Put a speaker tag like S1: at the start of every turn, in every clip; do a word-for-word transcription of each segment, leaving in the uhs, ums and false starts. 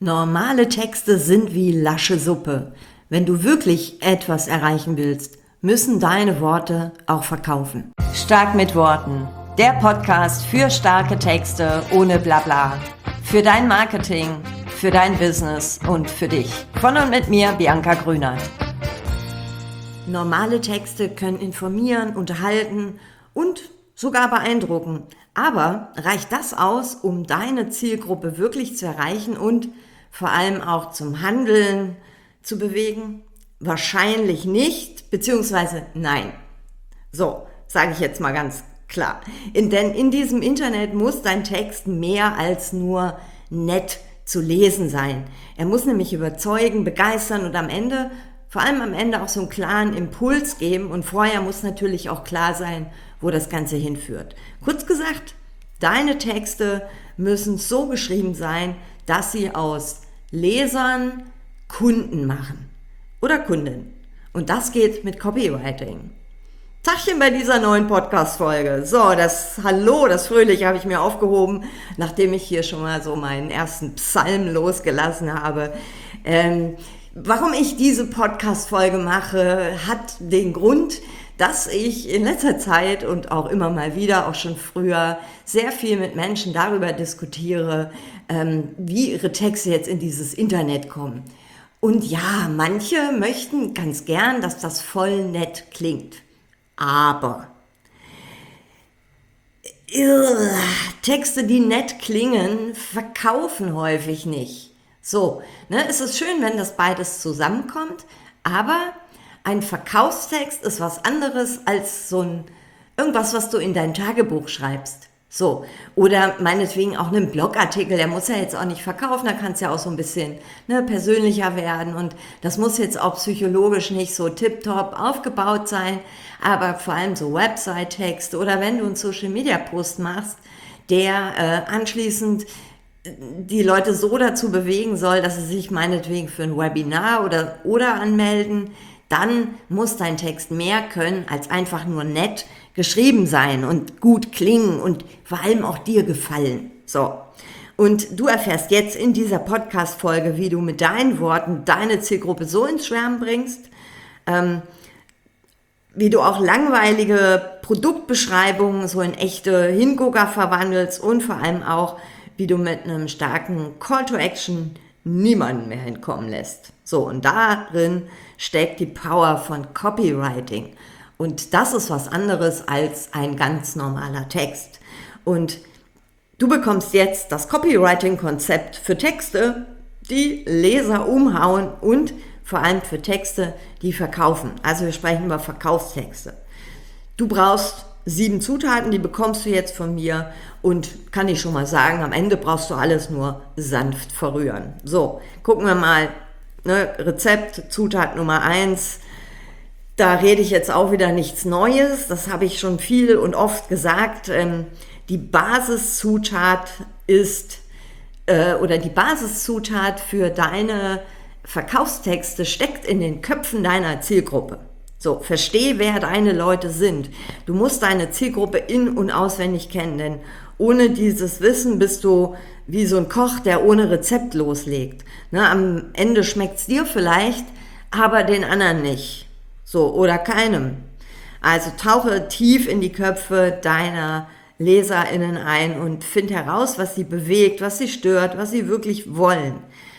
S1: Normale Texte sind wie lasche Suppe. Wenn du wirklich etwas erreichen willst, müssen deine Worte auch verkaufen. Stark mit Worten. Der Podcast für starke Texte ohne Blabla. Für dein Marketing, für dein Business und für dich. Von und mit mir, Bianca Grünert. Normale Texte können informieren, unterhalten und sogar beeindrucken. Aber reicht das aus, um deine Zielgruppe wirklich zu erreichen und vor allem auch zum Handeln zu bewegen? Wahrscheinlich nicht, beziehungsweise nein. So, sage ich jetzt mal ganz klar. In, denn in diesem Internet muss dein Text mehr als nur nett zu lesen sein. Er muss nämlich überzeugen, begeistern und am Ende, vor allem am Ende auch so einen klaren Impuls geben. Und vorher muss natürlich auch klar sein, wo das Ganze hinführt. Kurz gesagt, deine Texte müssen so geschrieben sein, dass sie aus Lesern Kunden machen oder Kunden. Und das geht mit Copywriting. Tachchen bei dieser neuen Podcast-Folge. So, das Hallo, das Fröhliche habe ich mir aufgehoben, nachdem ich hier schon mal so meinen ersten Psalm losgelassen habe. Ähm, warum ich diese Podcast-Folge mache, hat den Grund, dass ich in letzter Zeit und auch immer mal wieder, auch schon früher, sehr viel mit Menschen darüber diskutiere, ähm, wie ihre Texte jetzt in dieses Internet kommen. Und ja, manche möchten ganz gern, dass das voll nett klingt. Aber irr, Texte, die nett klingen, verkaufen häufig nicht. So, ne, es ist schön, wenn das beides zusammenkommt, aber ein Verkaufstext ist was anderes als so ein irgendwas, was du in dein Tagebuch schreibst. So, oder meinetwegen auch einen Blogartikel, der muss ja jetzt auch nicht verkaufen, da kann es ja auch so ein bisschen ne, persönlicher werden und das muss jetzt auch psychologisch nicht so tipptopp aufgebaut sein, aber vor allem so Website-Text oder wenn du einen Social-Media-Post machst, der äh, anschließend die Leute so dazu bewegen soll, dass sie sich meinetwegen für ein Webinar oder, oder anmelden, dann muss dein Text mehr können als einfach nur nett geschrieben sein und gut klingen und vor allem auch dir gefallen. So. Und du erfährst jetzt in dieser Podcast-Folge, wie du mit deinen Worten deine Zielgruppe so ins Schwärmen bringst, ähm, wie du auch langweilige Produktbeschreibungen so in echte Hingucker verwandelst und vor allem auch, wie du mit einem starken Call to Action niemanden mehr hinkommen lässt. So, und darin steckt die Power von Copywriting. Und das ist was anderes als ein ganz normaler Text. Und du bekommst jetzt das Copywriting-Konzept für Texte, die Leser umhauen und vor allem für Texte, die verkaufen. Also wir sprechen über Verkaufstexte. Du brauchst sieben Zutaten, die bekommst du jetzt von mir und kann ich schon mal sagen, am Ende brauchst du alles nur sanft verrühren. So, gucken wir mal, ne, Rezept, Zutat Nummer eins. Da rede ich jetzt auch wieder nichts Neues, das habe ich schon viel und oft gesagt. Ähm, die Basiszutat ist, äh, oder die Basiszutat für deine Verkaufstexte steckt in den Köpfen deiner Zielgruppe. So, versteh, wer deine Leute sind. Du musst deine Zielgruppe in- und auswendig kennen, denn ohne dieses Wissen bist du wie so ein Koch, der ohne Rezept loslegt. Ne, am Ende schmeckt's dir vielleicht, aber den anderen nicht. So, oder keinem. Also tauche tief in die Köpfe deiner LeserInnen ein und find heraus, was sie bewegt, was sie stört, was sie wirklich wollen.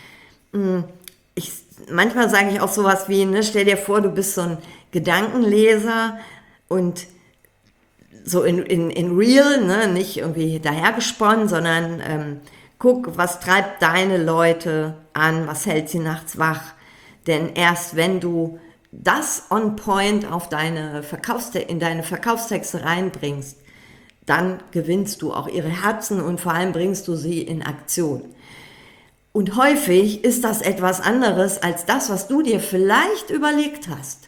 S1: Ich, manchmal sage ich auch sowas wie, ne, stell dir vor, du bist so ein Gedankenleser und so in, in, in real, ne, nicht irgendwie dahergesponnen, sondern ähm, guck, was treibt deine Leute an, was hält sie nachts wach. Denn erst wenn du das on point auf deine Verkaufste- in deine Verkaufstexte reinbringst, dann gewinnst du auch ihre Herzen und vor allem bringst du sie in Aktion. Und häufig ist das etwas anderes als das, was du dir vielleicht überlegt hast.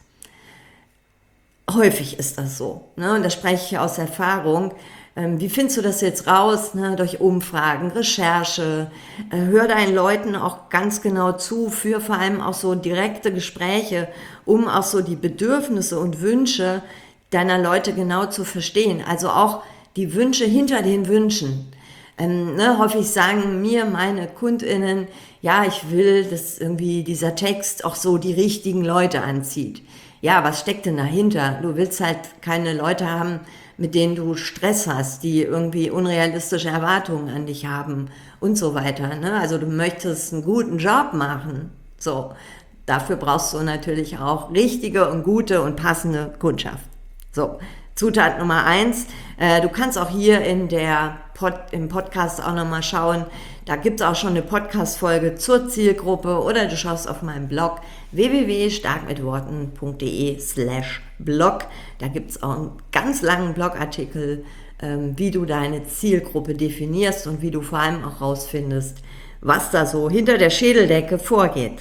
S1: Häufig ist das so, ne? Und da spreche ich aus Erfahrung. Ähm, wie findest du das jetzt raus? Ne? Durch Umfragen, Recherche, äh, hör deinen Leuten auch ganz genau zu, für vor allem auch so direkte Gespräche, um auch so die Bedürfnisse und Wünsche deiner Leute genau zu verstehen. Also auch die Wünsche hinter den Wünschen. Ähm, ne, häufig sagen mir meine KundInnen, ja, ich will, dass irgendwie dieser Text auch so die richtigen Leute anzieht. Ja, was steckt denn dahinter? Du willst halt keine Leute haben, mit denen du Stress hast, die irgendwie unrealistische Erwartungen an dich haben und so weiter. Ne? Also du möchtest einen guten Job machen. So, dafür brauchst du natürlich auch richtige und gute und passende Kundschaft. So, Zutat Nummer eins, äh, du kannst auch hier in der Pod, im Podcast auch nochmal schauen, da gibt es auch schon eine Podcast-Folge zur Zielgruppe oder du schaust auf meinem Blog w w w punkt starkmitworten punkt de slash blog. Da gibt es auch einen ganz langen Blogartikel, ähm, wie du deine Zielgruppe definierst und wie du vor allem auch rausfindest, was da so hinter der Schädeldecke vorgeht.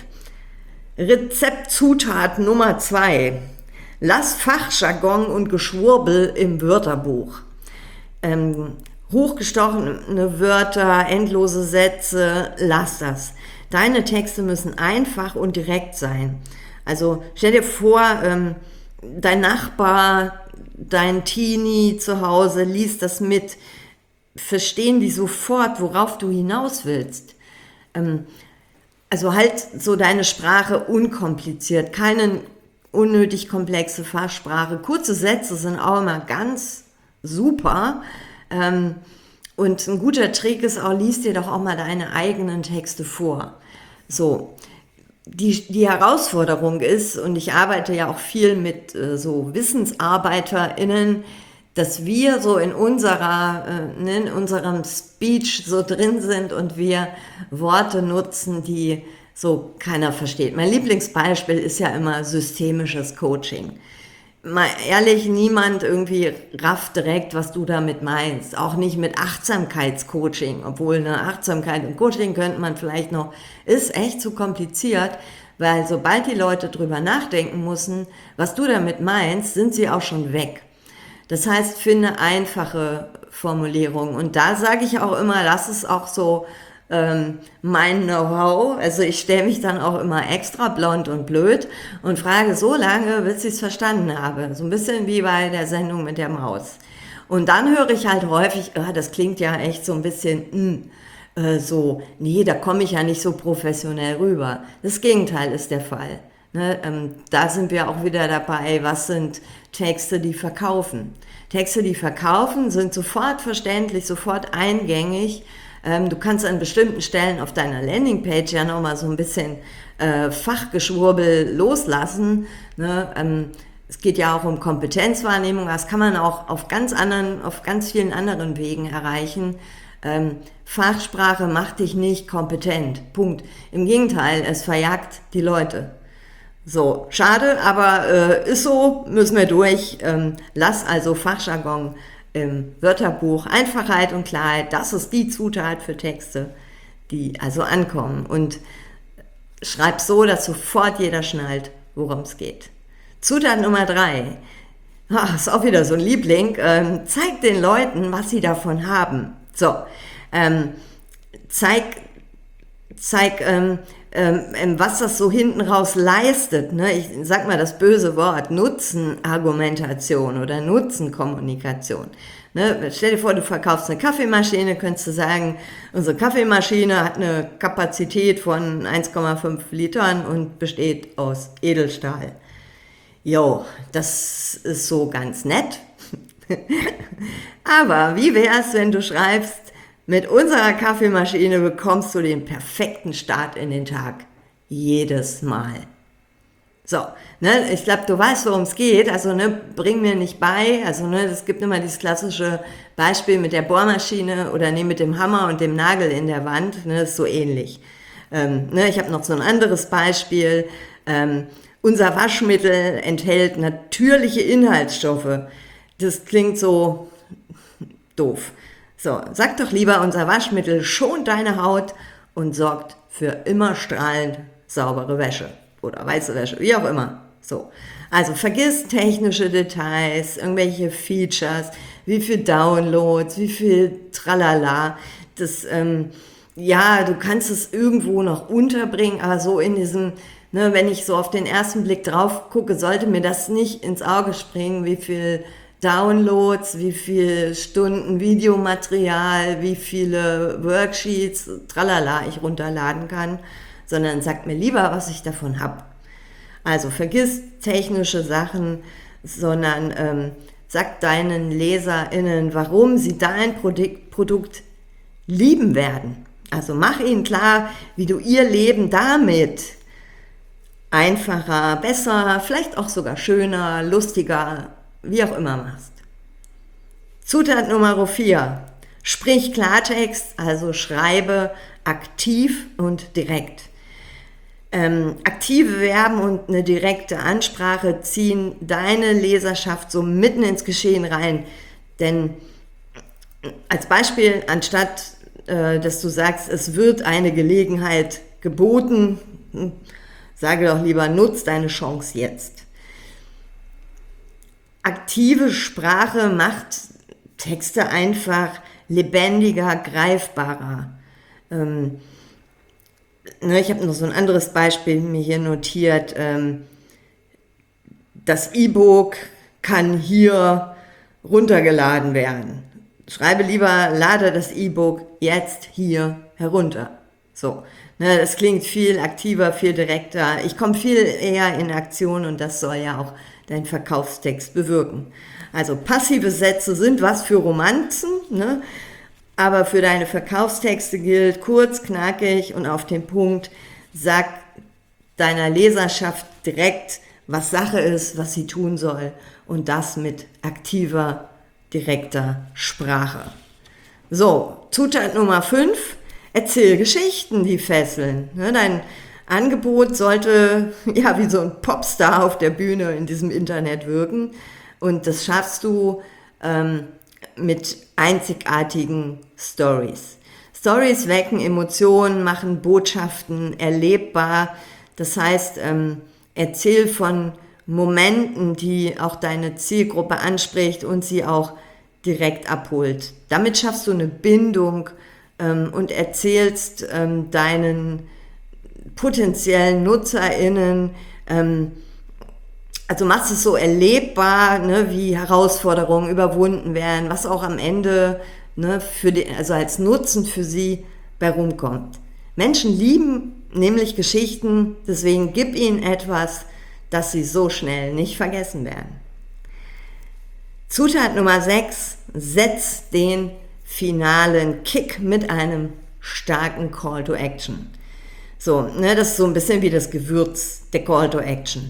S1: Rezeptzutat Nummer zwei. Lass Fachjargon und Geschwurbel im Wörterbuch. Ähm, hochgestochene Wörter, endlose Sätze, lass das. Deine Texte müssen einfach und direkt sein. Also stell dir vor, ähm, dein Nachbar, dein Teenie zu Hause liest das mit. Verstehen die sofort, worauf du hinaus willst. Ähm, also halt so deine Sprache unkompliziert, keine unnötig komplexe Fachsprache. Kurze Sätze sind auch immer ganz super. Ähm, und ein guter Trick ist auch, lies dir doch auch mal deine eigenen Texte vor. So, die, die Herausforderung ist, und ich arbeite ja auch viel mit äh, so WissensarbeiterInnen, dass wir so in unserer, äh, in unserem Speech so drin sind und wir Worte nutzen, die so keiner versteht. Mein Lieblingsbeispiel ist ja immer systemisches Coaching. Mal ehrlich, niemand irgendwie rafft direkt, was du damit meinst. Auch nicht mit Achtsamkeitscoaching, obwohl eine Achtsamkeit und Coaching könnte man vielleicht noch, ist echt zu kompliziert, weil sobald die Leute drüber nachdenken müssen, was du damit meinst, sind sie auch schon weg. Das heißt, finde einfache Formulierungen. Und da sage ich auch immer, das ist auch so ähm, mein Know-how. Also ich stelle mich dann auch immer extra blond und blöd und frage so lange, bis ich es verstanden habe. So ein bisschen wie bei der Sendung mit der Maus. Und dann höre ich halt häufig, ah, das klingt ja echt so ein bisschen mh, äh, so, nee, da komme ich ja nicht so professionell rüber. Das Gegenteil ist der Fall. Ne, ähm, da sind wir auch wieder dabei, was sind Texte, die verkaufen. Texte, die verkaufen, sind sofort verständlich, sofort eingängig. Ähm, du kannst an bestimmten Stellen auf deiner Landingpage ja nochmal so ein bisschen äh, Fachgeschwurbel loslassen. Ne? Ähm, es geht ja auch um Kompetenzwahrnehmung, das kann man auch auf ganz anderen, auf ganz vielen anderen Wegen erreichen. Ähm, Fachsprache macht dich nicht kompetent. Punkt. Im Gegenteil, es verjagt die Leute. So, schade, aber äh, ist so, müssen wir durch. Ähm, lass also Fachjargon im Wörterbuch. Einfachheit und Klarheit, das ist die Zutat für Texte, die also ankommen. Und schreib so, dass sofort jeder schnallt, worum es geht. Zutat Nummer drei, ach, ist auch wieder so ein Liebling, ähm, zeig den Leuten, was sie davon haben. So, ähm, zeig, zeig, ähm, Ähm, was das so hinten raus leistet, ne? Ich sag mal das böse Wort, Nutzenargumentation oder Nutzenkommunikation. Ne? Stell dir vor, du verkaufst eine Kaffeemaschine, könntest du sagen, unsere Kaffeemaschine hat eine Kapazität von eins Komma fünf Litern und besteht aus Edelstahl. Jo, das ist so ganz nett. Aber wie wär's, wenn du schreibst, mit unserer Kaffeemaschine bekommst du den perfekten Start in den Tag. Jedes Mal. So, ne, ich glaube, du weißt, worum es geht. Also, ne, bring mir nicht bei. Also, ne, es gibt immer dieses klassische Beispiel mit der Bohrmaschine oder ne, mit dem Hammer und dem Nagel in der Wand. Ne, das ist so ähnlich. Ähm, ne, ich habe noch so ein anderes Beispiel. Ähm, unser Waschmittel enthält natürliche Inhaltsstoffe. Das klingt so doof. So, sag doch lieber, unser Waschmittel schont deine Haut und sorgt für immer strahlend saubere Wäsche oder weiße Wäsche, wie auch immer. So, also vergiss technische Details, irgendwelche Features, wie viel Downloads, wie viel Tralala. Das, ähm, ja, du kannst es irgendwo noch unterbringen, aber so in diesem, ne, wenn ich so auf den ersten Blick drauf gucke, sollte mir das nicht ins Auge springen, wie viel Downloads, wie viele Stunden Videomaterial, wie viele Worksheets, tralala ich runterladen kann, sondern sag mir lieber, was ich davon habe. Also vergiss technische Sachen, sondern ähm, sag deinen LeserInnen, warum sie dein Produkt, Produkt lieben werden. Also mach ihnen klar, wie du ihr Leben damit einfacher, besser, vielleicht auch sogar schöner, lustiger, wie auch immer machst. Zutat Nummer vier. Sprich Klartext, also schreibe aktiv und direkt. Ähm, aktive Verben und eine direkte Ansprache ziehen deine Leserschaft so mitten ins Geschehen rein. Denn als Beispiel, anstatt äh, dass du sagst, es wird eine Gelegenheit geboten, sage doch lieber, nutz deine Chance jetzt. Aktive Sprache macht Texte einfach lebendiger, greifbarer. Ähm, ne, ich habe noch so ein anderes Beispiel mir hier notiert. Ähm, das E-Book kann hier runtergeladen werden. Schreibe lieber, lade das E-Book jetzt hier herunter. So, ne, das klingt viel aktiver, viel direkter. Ich komme viel eher in Aktion und das soll ja auch dein Verkaufstext bewirken. Also passive Sätze sind was für Romanzen, ne? Aber für deine Verkaufstexte gilt kurz, knackig und auf den Punkt. Sag deiner Leserschaft direkt, was Sache ist, was sie tun soll und das mit aktiver, direkter Sprache. So, Zutat Nummer fünf. Erzähl Geschichten, die fesseln. Dein Angebot sollte ja wie so ein Popstar auf der Bühne in diesem Internet wirken. Und das schaffst du ähm, mit einzigartigen Stories. Stories wecken Emotionen, machen Botschaften erlebbar. Das heißt, ähm, erzähl von Momenten, die auch deine Zielgruppe anspricht und sie auch direkt abholt. Damit schaffst du eine Bindung ähm, und erzählst ähm, deinen potenziellen NutzerInnen, ähm, also machst es so erlebbar, ne, wie Herausforderungen überwunden werden, was auch am Ende, ne, für die, also als Nutzen für sie bei rumkommt. Menschen lieben nämlich Geschichten, deswegen gib ihnen etwas, das sie so schnell nicht vergessen werden. Zutat Nummer sechs, setz den finalen Kick mit einem starken Call to Action. So, ne, das ist so ein bisschen wie das Gewürz, der Call to Action.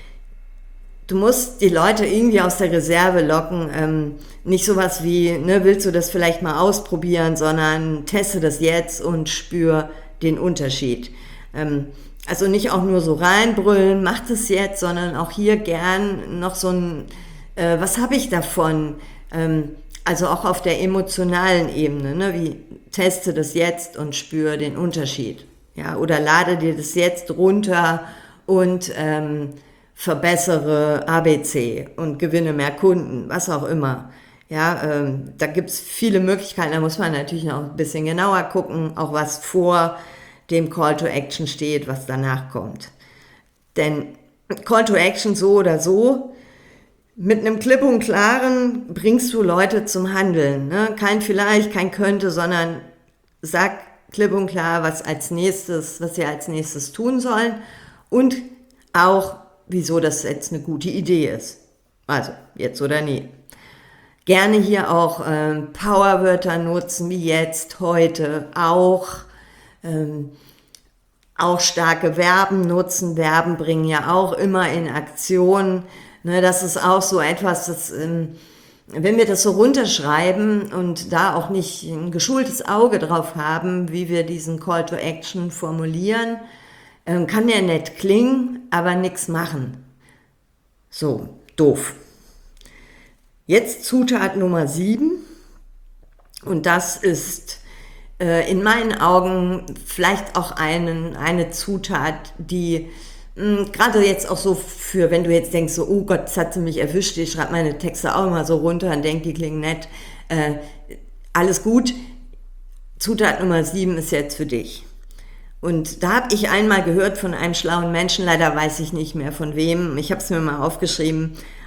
S1: Du musst die Leute irgendwie aus der Reserve locken, ähm, nicht sowas wie, ne, willst du das vielleicht mal ausprobieren, sondern teste das jetzt und spür den Unterschied. Ähm, also nicht auch nur so reinbrüllen, mach das jetzt, sondern auch hier gern noch so ein, äh, was habe ich davon? Ähm, also auch auf der emotionalen Ebene, ne, wie teste das jetzt und spür den Unterschied. Ja, oder lade dir das jetzt runter und ähm, verbessere A B C und gewinne mehr Kunden, was auch immer. Ja, ähm, da gibt's viele Möglichkeiten, da muss man natürlich noch ein bisschen genauer gucken, auch was vor dem Call to Action steht, was danach kommt. Denn Call to Action so oder so, mit einem klipp und klaren bringst du Leute zum Handeln. Ne? Kein vielleicht, kein könnte, sondern sag klipp und klar, was als nächstes, was sie als nächstes tun sollen und auch wieso das jetzt eine gute Idee ist. Also, jetzt oder nie. Gerne hier auch ähm, Powerwörter nutzen, wie jetzt, heute, auch. Ähm, auch starke Verben nutzen. Verben bringen ja auch immer in Aktion. Ne, das ist auch so etwas, das, ähm, wenn wir das so runterschreiben und da auch nicht ein geschultes Auge drauf haben, wie wir diesen Call to Action formulieren, kann der nett klingen, aber nichts machen. So, doof. Jetzt Zutat Nummer sieben. Und das ist äh, in meinen Augen vielleicht auch einen, eine Zutat, die mh, gerade jetzt auch so für, wenn du jetzt denkst, so, oh Gott, das hat sie mich erwischt, ich schreibe meine Texte auch immer so runter und denke, die klingen nett. Äh, alles gut. Zutat Nummer sieben ist jetzt für dich. Und da habe ich einmal gehört von einem schlauen Menschen, leider weiß ich nicht mehr von wem, ich habe es mir mal aufgeschrieben,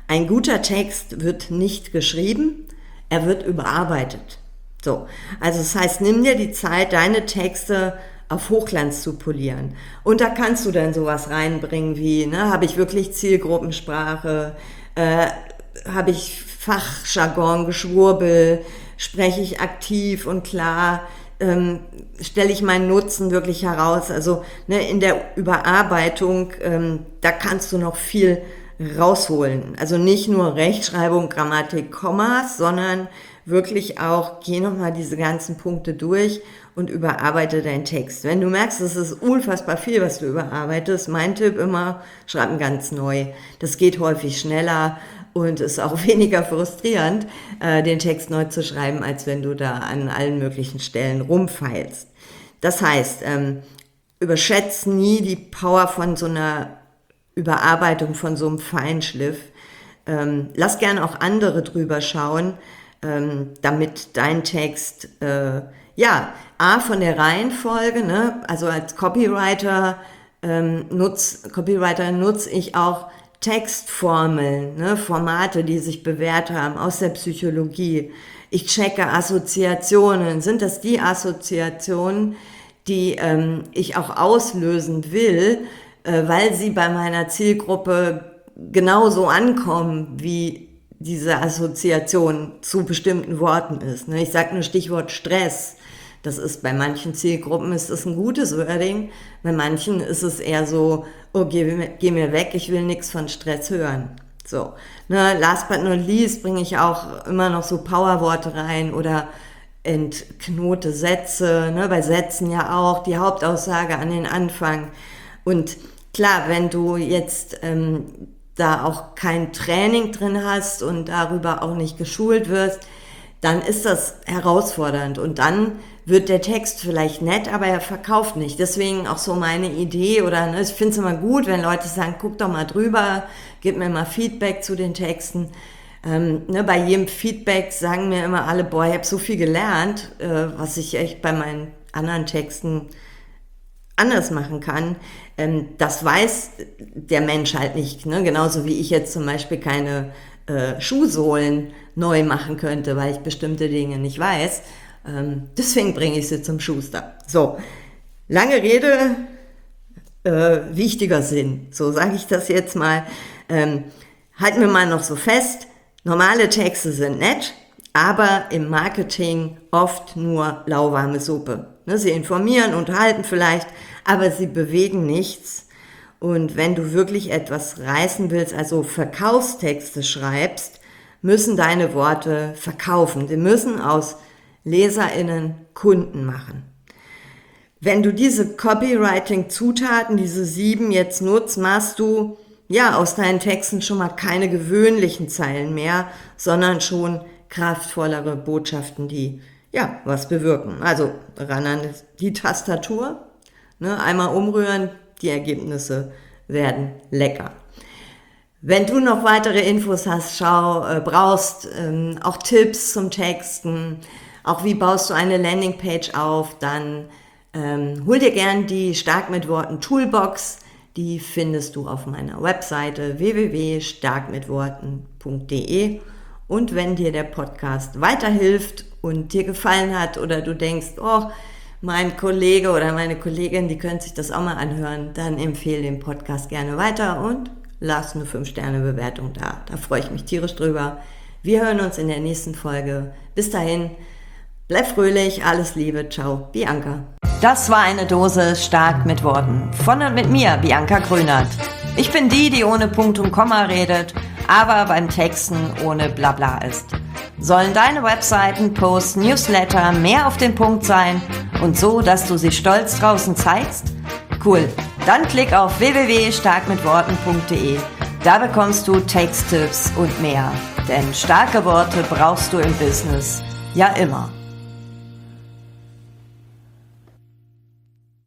S1: Ein guter Text wird nicht geschrieben, er wird überarbeitet. So, also das heißt, nimm dir die Zeit, deine Texte auf Hochglanz zu polieren. Und da kannst du dann sowas reinbringen wie, ne, habe ich wirklich Zielgruppensprache, äh, habe ich Fachjargon, Geschwurbel, spreche ich aktiv und klar, ähm, stelle ich meinen Nutzen wirklich heraus. Also ne, in der Überarbeitung, ähm, da kannst du noch viel rausholen. Also nicht nur Rechtschreibung, Grammatik, Kommas, sondern wirklich auch, geh nochmal diese ganzen Punkte durch und überarbeite deinen Text. Wenn du merkst, es ist unfassbar viel, was du überarbeitest, mein Tipp immer, schreib ihn ganz neu. Das geht häufig schneller und ist auch weniger frustrierend, äh, den Text neu zu schreiben, als wenn du da an allen möglichen Stellen rumfeilst. Das heißt, ähm, überschätzt nie die Power von so einer Überarbeitung, von so einem Feinschliff. Ähm, lass gerne auch andere drüber schauen, ähm, damit dein Text, äh, ja, A, von der Reihenfolge, ne, also als Copywriter, ähm, nutz, Copywriter nutze ich auch Textformeln, ne, Formate, die sich bewährt haben aus der Psychologie. Ich checke Assoziationen. Sind das die Assoziationen, die ähm, ich auch auslösen will, äh, weil sie bei meiner Zielgruppe genauso ankommen, wie diese Assoziation zu bestimmten Worten ist. Ne? Ich sage nur Stichwort Stress. Das ist bei manchen Zielgruppen ist das ein gutes Wording, bei manchen ist es eher so, oh, geh, geh mir weg, ich will nichts von Stress hören. So, ne, last but not least bringe ich auch immer noch so Powerworte rein oder entknote Sätze, ne, bei Sätzen ja auch, die Hauptaussage an den Anfang. Und klar, wenn du jetzt ähm, da auch kein Training drin hast und darüber auch nicht geschult wirst, dann ist das herausfordernd und dann wird der Text vielleicht nett, aber er verkauft nicht. Deswegen auch so meine Idee oder ne, ich finde es immer gut, wenn Leute sagen, guck doch mal drüber, gib mir mal Feedback zu den Texten. Ähm, ne, bei jedem Feedback sagen mir immer alle, boah, ich habe so viel gelernt, äh, was ich echt bei meinen anderen Texten anders machen kann. Ähm, das weiß der Mensch halt nicht, ne? Genauso wie ich jetzt zum Beispiel keine äh, Schuhsohlen neu machen könnte, weil ich bestimmte Dinge nicht weiß. Ähm, deswegen bringe ich sie zum Schuster. So, lange Rede, äh, wichtiger Sinn. So sage ich das jetzt mal. Ähm, halten wir mal noch so fest, normale Texte sind nett, aber im Marketing oft nur lauwarme Suppe. Ne, sie informieren, unterhalten vielleicht, aber sie bewegen nichts. Und wenn du wirklich etwas reißen willst, also Verkaufstexte schreibst, müssen deine Worte verkaufen. Sie müssen aus LeserInnen Kunden machen. Wenn du diese Copywriting-Zutaten, diese sieben jetzt nutzt, machst du ja aus deinen Texten schon mal keine gewöhnlichen Zeilen mehr, sondern schon kraftvollere Botschaften, die ja was bewirken. Also ran an die Tastatur, ne, einmal umrühren, die Ergebnisse werden lecker. Wenn du noch weitere Infos hast, schau, äh, brauchst ähm, auch Tipps zum Texten, auch wie baust du eine Landingpage auf, dann ähm, hol dir gern die Stark mit Worten Toolbox, die findest du auf meiner Webseite w w w punkt stark mit worten punkt d e. Und wenn dir der Podcast weiterhilft und dir gefallen hat oder du denkst, oh, mein Kollege oder meine Kollegin, die können sich das auch mal anhören, dann empfehle den Podcast gerne weiter und lass eine fünf Sterne Bewertung da. Da freue ich mich tierisch drüber. Wir hören uns in der nächsten Folge. Bis dahin, bleib fröhlich, alles Liebe, ciao, Bianca. Das war eine Dose Stark mit Worten. Von und mit mir, Bianca Grünert. Ich bin die, die ohne Punkt und Komma redet, aber beim Texten ohne Blabla ist. Sollen deine Webseiten, Posts, Newsletter mehr auf den Punkt sein und so, dass du sie stolz draußen zeigst? Cool, dann klick auf w w w punkt stark mit worten punkt d e. Da bekommst du Texttipps und mehr. Denn starke Worte brauchst du im Business ja immer.